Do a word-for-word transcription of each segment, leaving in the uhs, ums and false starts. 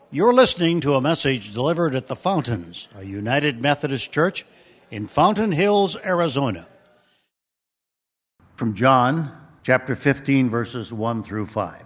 You're listening to a message delivered at the Fountains, a United Methodist Church in Fountain Hills, Arizona. From John chapter fifteen, verses one through five.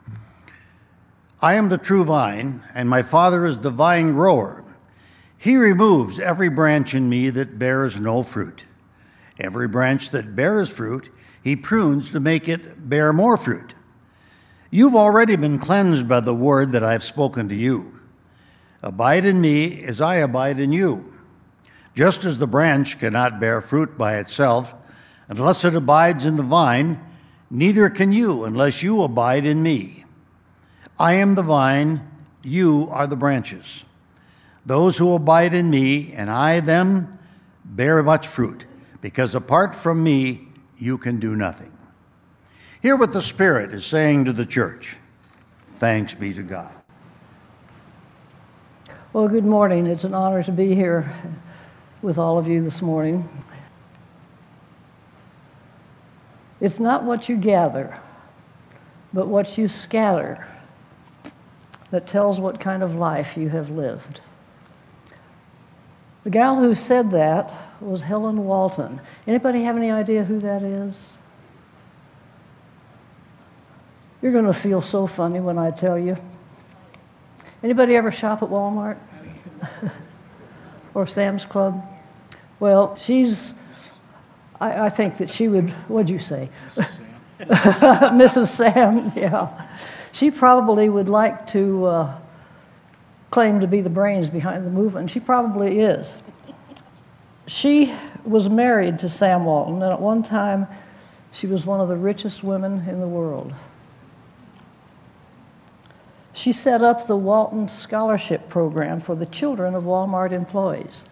I am the true vine, and my Father is the vine grower. He removes every branch in me that bears no fruit. Every branch that bears fruit, he prunes to make it bear more fruit. You've already been cleansed by the word that I've spoken to you. Abide in me as I abide in you. Just as the branch cannot bear fruit by itself unless it abides in the vine, neither can you unless you abide in me. I am the vine, you are the branches. Those who abide in me and I them bear much fruit, because apart from me you can do nothing. Hear what the Spirit is saying to the church. Thanks be to God. Well, good morning. It's an honor to be here with all of you this morning. It's not what you gather, but what you scatter that tells what kind of life you have lived. The gal who said that was Helen Walton. Anybody have any idea who that is? You're going to feel so funny when I tell you. Anybody ever shop at Walmart? Or Sam's Club? Well, she's, I, I think that she would, what'd you say? Missus Sam. Missus Sam, yeah. She probably would like to uh, claim to be the brains behind the movement. She probably is. She was married to Sam Walton, and at one time, she was one of the richest women in the world. She set up the Walton Scholarship Program for the children of Walmart employees,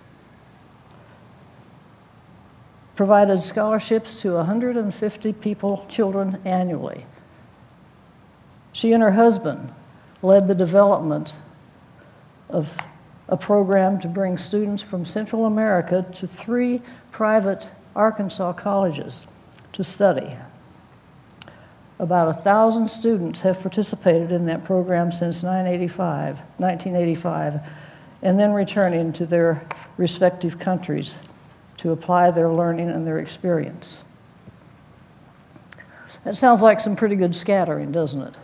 provided scholarships to one hundred fifty people, children annually. She and her husband led the development of a program to bring students from Central America to three private Arkansas colleges to study. About a thousand students have participated in that program since nineteen eighty-five, and then returning to their respective countries to apply their learning and their experience. That sounds like some pretty good scattering, doesn't it?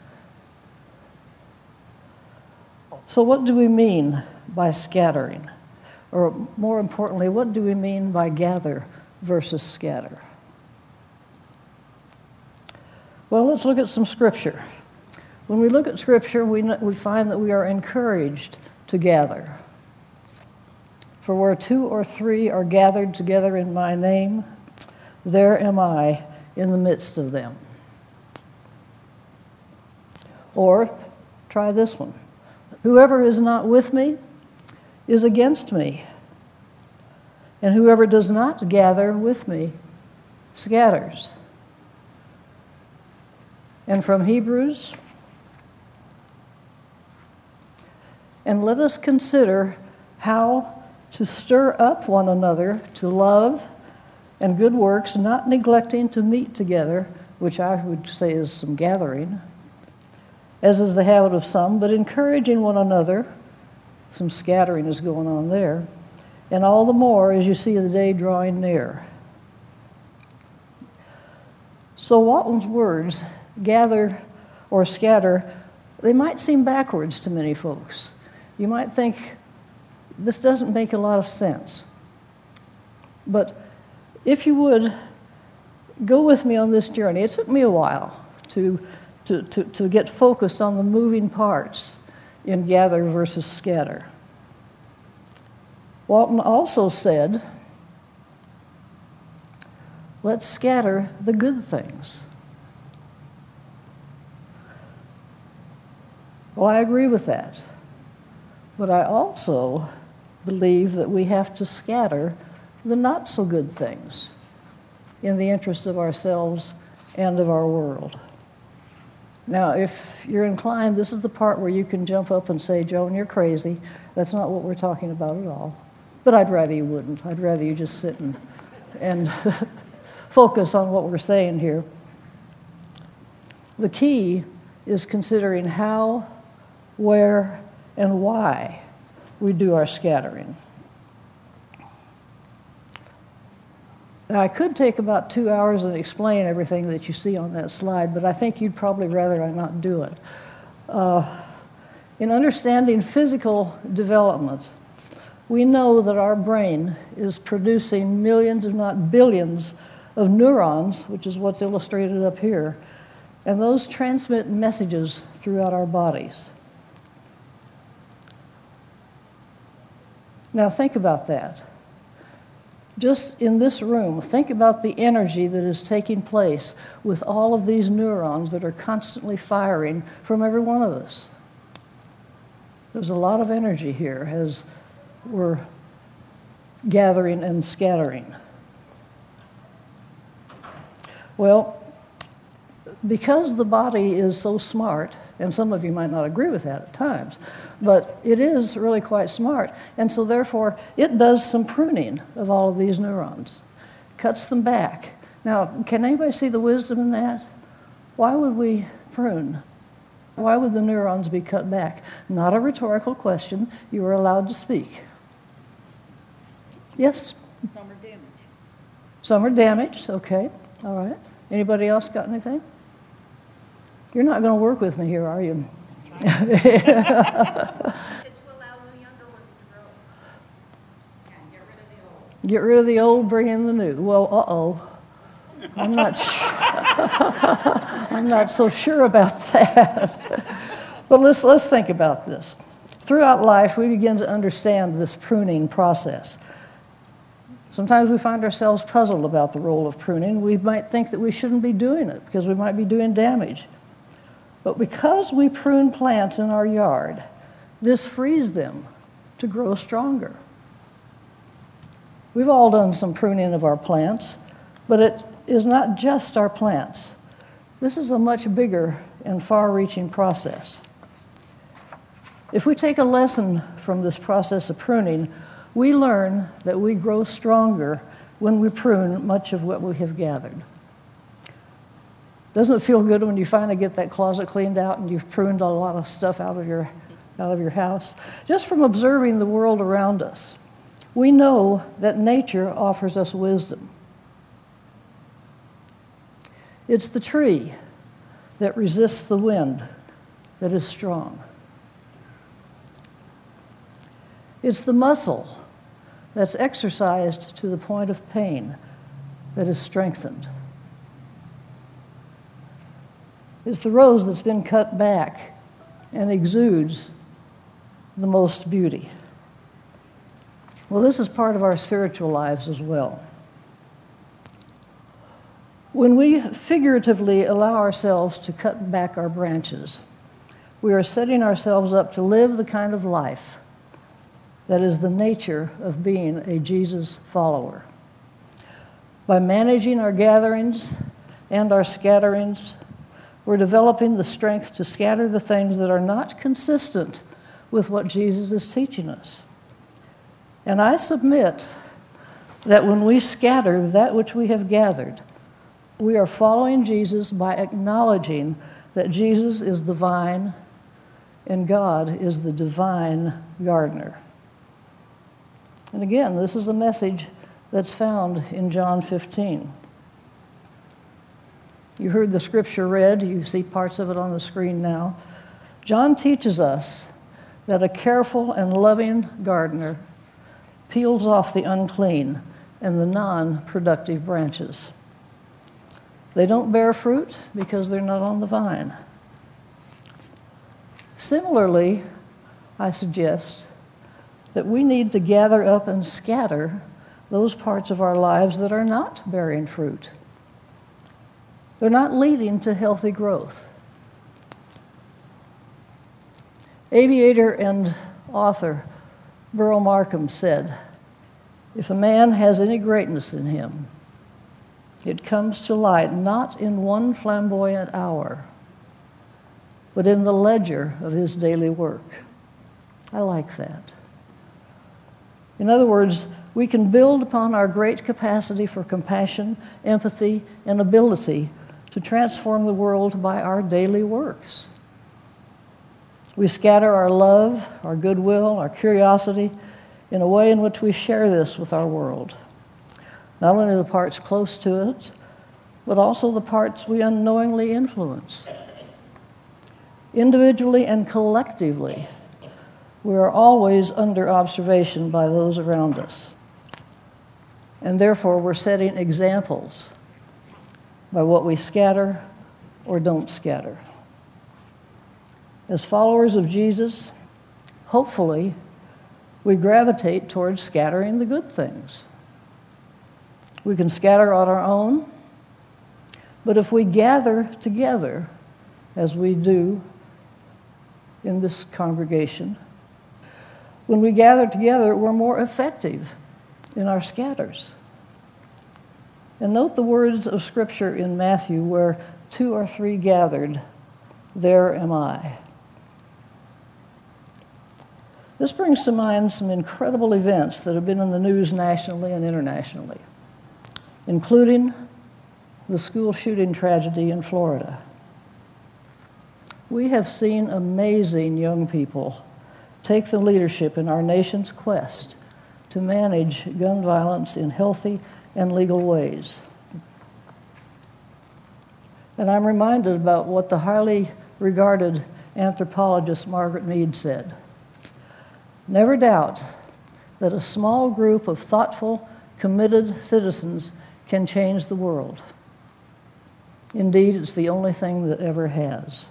So what do we mean by scattering? Or more importantly, what do we mean by gather versus scatter? Well, let's look at some scripture. When we look at scripture, we, we find that we are encouraged to gather. For where two or three are gathered together in my name, there am I in the midst of them. Or, try this one. Whoever is not with me is against me, and whoever does not gather with me scatters. And from Hebrews, and let us consider how to stir up one another to love and good works, not neglecting to meet together, which I would say is some gathering, as is the habit of some, but encouraging one another. Some scattering is going on there, and all the more as you see the day drawing near. So Walton's words, gather or scatter, they might seem backwards to many folks. You might think, this doesn't make a lot of sense. But if you would, go with me on this journey. It took me a while to, to, to, to get focused on the moving parts in gather versus scatter. Walton also said, let's scatter the good things. Well, I agree with that. But I also believe that we have to scatter the not-so-good things in the interest of ourselves and of our world. Now, if you're inclined, this is the part where you can jump up and say, Joan, you're crazy. That's not what we're talking about at all. But I'd rather you wouldn't. I'd rather you just sit and, and focus on what we're saying here. The key is considering how, where, and why we do our scattering. Now, I could take about two hours and explain everything that you see on that slide, but I think you'd probably rather I not do it. Uh, in understanding physical development, we know that our brain is producing millions, if not billions, of neurons, which is what's illustrated up here, and those transmit messages throughout our bodies. Now think about that. Just in this room, think about the energy that is taking place with all of these neurons that are constantly firing from every one of us. There's a lot of energy here as we're gathering and scattering. Well, because the body is so smart, and some of you might not agree with that at times, but it is really quite smart, and so therefore it does some pruning of all of these neurons, cuts them back. Now, can anybody see the wisdom in that? Why would we prune? Why would the neurons be cut back? Not a rhetorical question. You are allowed to speak. Yes? Some are damaged. Some are damaged, okay, all right. Anybody else got anything? You're not going to work with me here, are you? To allow new younger ones to grow. And get rid of the old. Get rid of the old, bring in the new. Well, uh-oh. I'm not sure. I'm not so sure about that. But let's, let's think about this. Throughout life, we begin to understand this pruning process. Sometimes we find ourselves puzzled about the role of pruning. We might think that we shouldn't be doing it because we might be doing damage. But because we prune plants in our yard, this frees them to grow stronger. We've all done some pruning of our plants, but it is not just our plants. This is a much bigger and far-reaching process. If we take a lesson from this process of pruning, we learn that we grow stronger when we prune much of what we have gathered. Doesn't it feel good when you finally get that closet cleaned out and you've pruned a lot of stuff out of your, out of your house? Just from observing the world around us, we know that nature offers us wisdom. It's the tree that resists the wind that is strong. It's the muscle that's exercised to the point of pain that is strengthened. It's the rose that's been cut back and exudes the most beauty. Well, this is part of our spiritual lives as well. When we figuratively allow ourselves to cut back our branches, we are setting ourselves up to live the kind of life that is the nature of being a Jesus follower. By managing our gatherings and our scatterings, we're developing the strength to scatter the things that are not consistent with what Jesus is teaching us. And I submit that when we scatter that which we have gathered, we are following Jesus by acknowledging that Jesus is the vine and God is the divine gardener. And again, this is a message that's found in John fifteen. You heard the scripture read. You see parts of it on the screen now. John teaches us that a careful and loving gardener peels off the unclean and the non-productive branches. They don't bear fruit because they're not on the vine. Similarly, I suggest that we need to gather up and scatter those parts of our lives that are not bearing fruit. They're not leading to healthy growth. Aviator and author Burl Markham said, "If a man has any greatness in him, it comes to light not in one flamboyant hour, but in the ledger of his daily work." I like that. In other words, we can build upon our great capacity for compassion, empathy, and ability to transform the world by our daily works. We scatter our love, our goodwill, our curiosity in a way in which we share this with our world. Not only the parts close to us, but also the parts we unknowingly influence. Individually and collectively, we are always under observation by those around us. And therefore, we're setting examples by what we scatter or don't scatter. As followers of Jesus, hopefully, we gravitate towards scattering the good things. We can scatter on our own, but if we gather together, as we do in this congregation, when we gather together, we're more effective in our scatters. And note the words of Scripture in Matthew where two or three gathered, there am I. This brings to mind some incredible events that have been in the news nationally and internationally, including the school shooting tragedy in Florida. We have seen amazing young people take the leadership in our nation's quest to manage gun violence in healthy and legal ways. And I'm reminded about what the highly regarded anthropologist Margaret Mead said. Never doubt that a small group of thoughtful, committed citizens can change the world. Indeed, it's the only thing that ever has.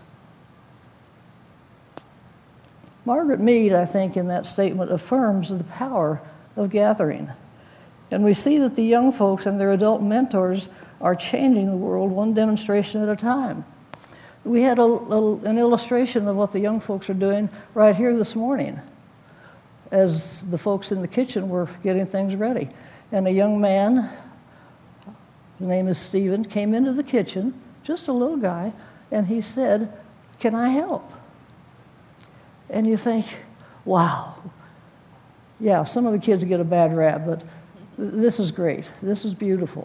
Margaret Mead, I think, in that statement affirms the power of gathering. And we see that the young folks and their adult mentors are changing the world one demonstration at a time. We had a, a, an illustration of what the young folks are doing right here this morning as the folks in the kitchen were getting things ready. And a young man, his name is Stephen, came into the kitchen, just a little guy, and he said, "Can I help?" And you think, wow. Yeah, some of the kids get a bad rap, but this is great. This is beautiful.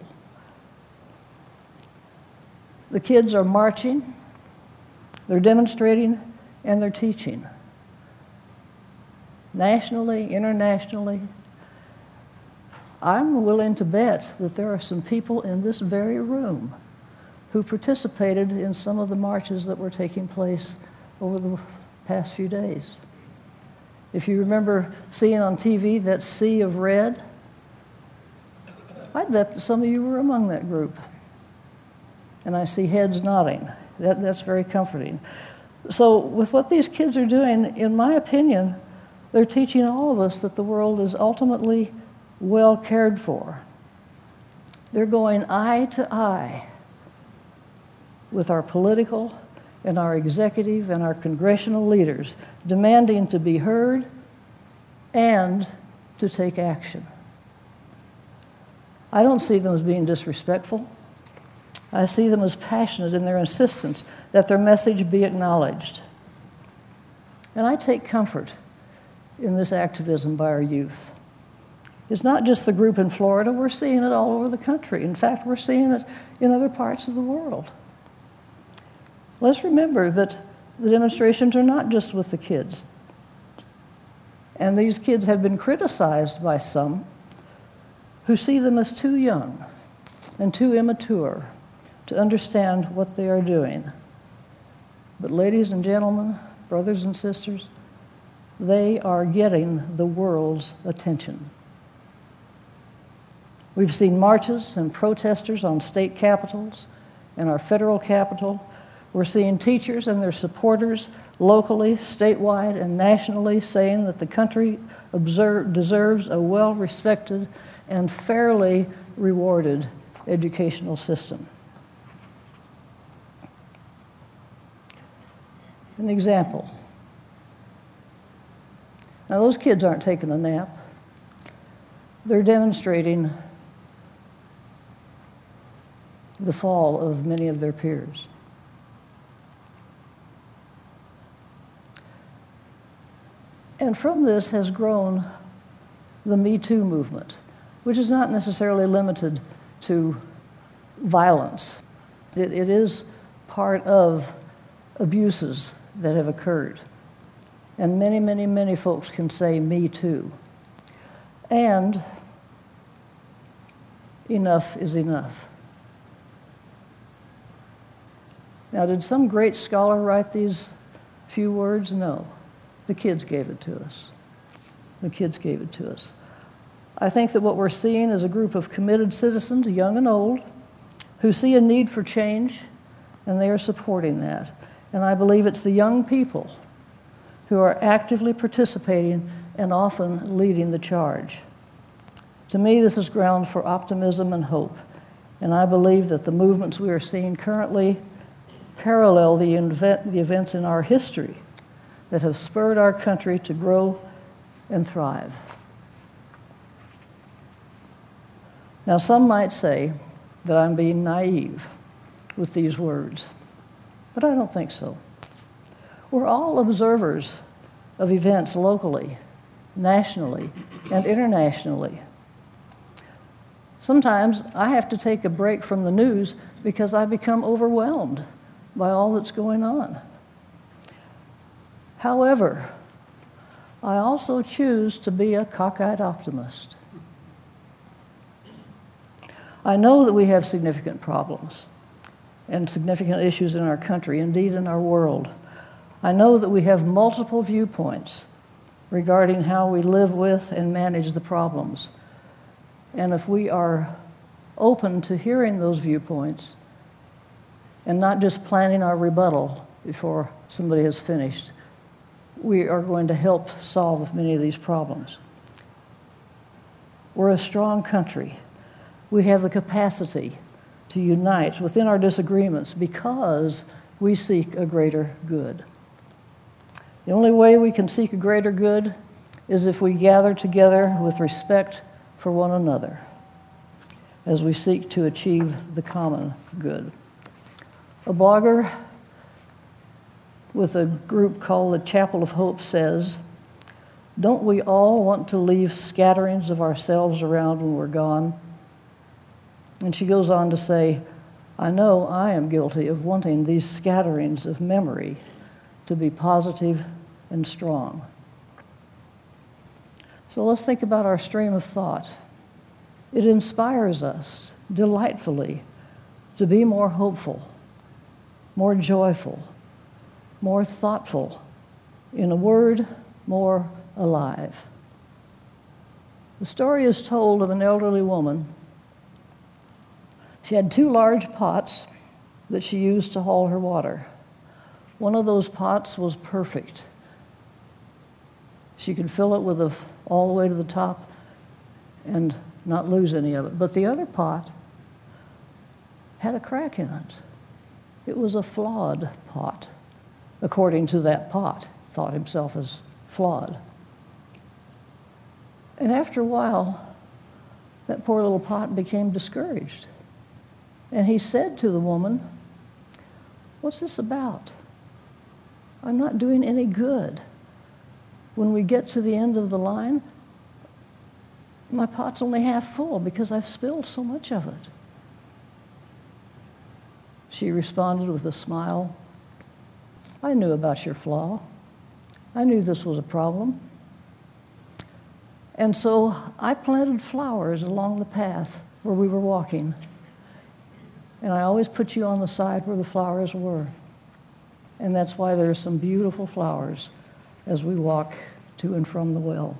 The kids are marching, they're demonstrating, and they're teaching. Nationally, internationally, I'm willing to bet that there are some people in this very room who participated in some of the marches that were taking place over the past few days. If you remember seeing on T V that sea of red, I'd bet that some of you were among that group. And I see heads nodding. That, that's very comforting. So with what these kids are doing, in my opinion, they're teaching all of us that the world is ultimately well cared for. They're going eye to eye with our political and our executive and our congressional leaders, demanding to be heard and to take action. I don't see them as being disrespectful. I see them as passionate in their insistence that their message be acknowledged. And I take comfort in this activism by our youth. It's not just the group in Florida, we're seeing it all over the country. In fact, we're seeing it in other parts of the world. Let's remember that the demonstrations are not just with the kids. And these kids have been criticized by some who see them as too young and too immature to understand what they are doing. But ladies and gentlemen, brothers and sisters, they are getting the world's attention. We've seen marches and protesters on state capitals and our federal capitol. We're seeing teachers and their supporters locally, statewide, and nationally saying that the country observe, deserves a well-respected and fairly rewarded educational system. An example. Now, those kids aren't taking a nap. They're demonstrating the fall of many of their peers. And from this has grown the Me Too movement, which is not necessarily limited to violence. It, it is part of abuses that have occurred. And many, many, many folks can say, me too. And enough is enough. Now, did some great scholar write these few words? No. The kids gave it to us. The kids gave it to us. I think that what we're seeing is a group of committed citizens, young and old, who see a need for change, and they are supporting that. And I believe it's the young people who are actively participating and often leading the charge. To me, this is ground for optimism and hope, and I believe that the movements we are seeing currently parallel the, event, the events in our history that have spurred our country to grow and thrive. Now, some might say that I'm being naive with these words, but I don't think so. We're all observers of events locally, nationally, and internationally. Sometimes I have to take a break from the news because I become overwhelmed by all that's going on. However, I also choose to be a cockeyed optimist. I know that we have significant problems and significant issues in our country, indeed in our world. I know that we have multiple viewpoints regarding how we live with and manage the problems. And if we are open to hearing those viewpoints and not just planning our rebuttal before somebody has finished, we are going to help solve many of these problems. We're a strong country. We have the capacity to unite within our disagreements because we seek a greater good. The only way we can seek a greater good is if we gather together with respect for one another as we seek to achieve the common good. A blogger with a group called the Chapel of Hope says, "Don't we all want to leave scatterings of ourselves around when we're gone?" And she goes on to say, "I know I am guilty of wanting these scatterings of memory to be positive and strong." So let's think about our stream of thought. It inspires us delightfully to be more hopeful, more joyful, more thoughtful, in a word, more alive. The story is told of an elderly woman. She had two large pots that she used to haul her water. One of those pots was perfect. She could fill it with a, all the way to the top and not lose any of it. But the other pot had a crack in it. It was a flawed pot, according to that pot, thought himself as flawed. And after a while, that poor little pot became discouraged. And he said to the woman, "What's this about? I'm not doing any good. When we get to the end of the line, my pot's only half full because I've spilled so much of it." She responded with a smile, "I knew about your flaw. I knew this was a problem. And so I planted flowers along the path where we were walking. And I always put you on the side where the flowers were. And that's why there are some beautiful flowers as we walk to and from the well."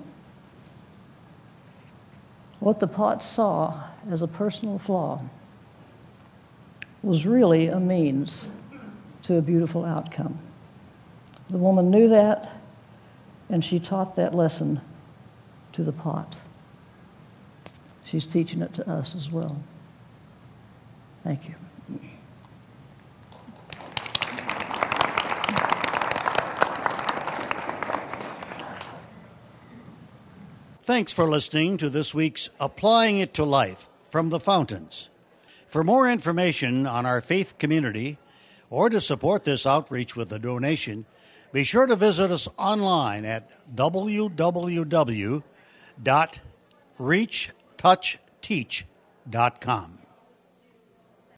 What the pot saw as a personal flaw was really a means to a beautiful outcome. The woman knew that, and she taught that lesson to the pot. She's teaching it to us as well. Thank you. Thanks for listening to this week's Applying It to Life from the Fountains. For more information on our faith community or to support this outreach with a donation, be sure to visit us online at w w w dot reach touch teach dot com.